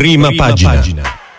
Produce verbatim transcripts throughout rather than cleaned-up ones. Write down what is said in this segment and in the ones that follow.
Prima, Prima pagina. pagina.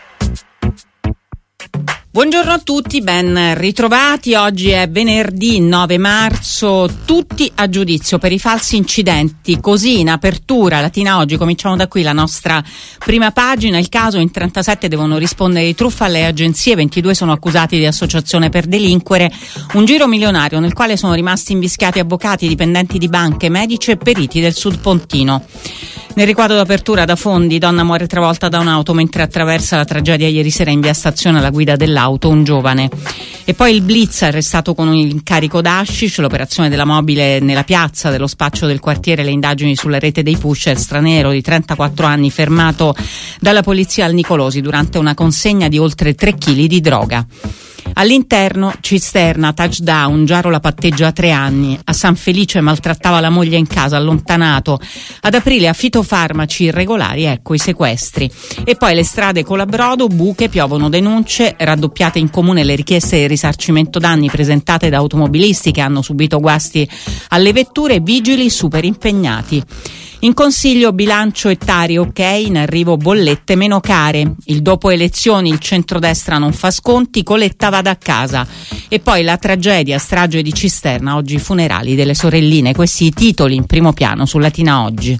Buongiorno a tutti, ben ritrovati. Oggi è venerdì nove marzo, tutti a giudizio per i falsi incidenti. Così in apertura, Latina Oggi, cominciamo da qui la nostra prima pagina. Il caso: in trentasette devono rispondere di truffa alle agenzie, ventidue sono accusati di associazione per delinquere. Un giro milionario nel quale sono rimasti invischiati avvocati, dipendenti di banche, medici e periti del Sud Pontino. Nel riquadro d'apertura, da Fondi, donna muore travolta da un'auto mentre attraversa la tragedia ieri sera in via Stazione alla guida dell'auto, un giovane. E poi il blitz, arrestato con un incarico d'hashish, l'operazione della mobile nella piazza dello spaccio del quartiere, le indagini sulla rete dei pusher, straniero di trentaquattro anni fermato dalla polizia al Nicolosi durante una consegna di oltre tre chili di droga. All'interno, cisterna, touchdown, Giarola patteggia a tre anni, a San Felice maltrattava la moglie in casa, allontanato, ad aprile a fitofarmaci irregolari, ecco i sequestri. E poi le strade colabrodo, buche, piovono denunce, raddoppiate in comune le richieste di risarcimento danni presentate da automobilisti che hanno subito guasti alle vetture, vigili super impegnati. In consiglio bilancio e Tari, ok, in arrivo bollette meno care. Il dopo elezioni, il centrodestra non fa sconti, Coletta vada a casa. E poi la tragedia, strage di Cisterna, oggi i funerali delle sorelline. Questi i titoli in primo piano su Latina Oggi.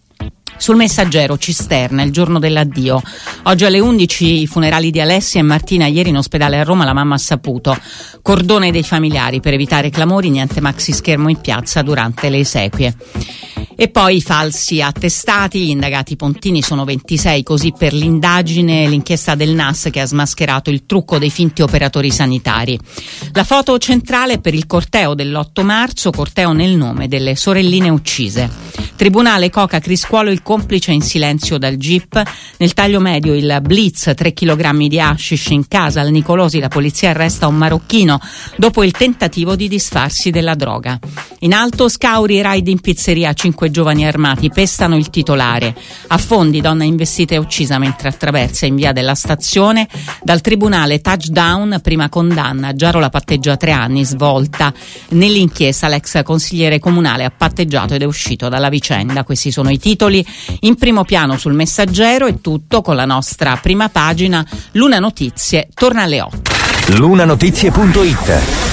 Sul Messaggero, Cisterna, il giorno dell'addio. Oggi alle undici i funerali di Alessia e Martina. Ieri in ospedale a Roma la mamma ha saputo. Cordone dei familiari per evitare clamori, niente maxi schermo in piazza durante le esequie. E poi i falsi attestati, gli indagati pontini sono ventisei, così per l'indagine, l'inchiesta del N A S che ha smascherato il trucco dei finti operatori sanitari. La foto centrale per il corteo dell'otto marzo, corteo nel nome delle sorelline uccise. Tribunale Coca Criscuolo il complice in silenzio dal Jeep. Nel taglio medio il blitz, tre chilogrammi di hashish in casa al Nicolosi, la polizia arresta un marocchino dopo il tentativo di disfarsi della droga. In alto, Scauri, raid in pizzeria, cinque giovani armati pestano il titolare. A Fondi, donna investita e uccisa mentre attraversa in via della Stazione. Dal tribunale touchdown, prima condanna, Giarola patteggia tre anni, svolta. Nell'inchiesta l'ex consigliere comunale ha patteggiato ed è uscito dalla vicenda. Questi sono i titoli in primo piano sul Messaggero. È tutto con la nostra prima pagina. Luna Notizie torna alle otto. lunanotizie punto it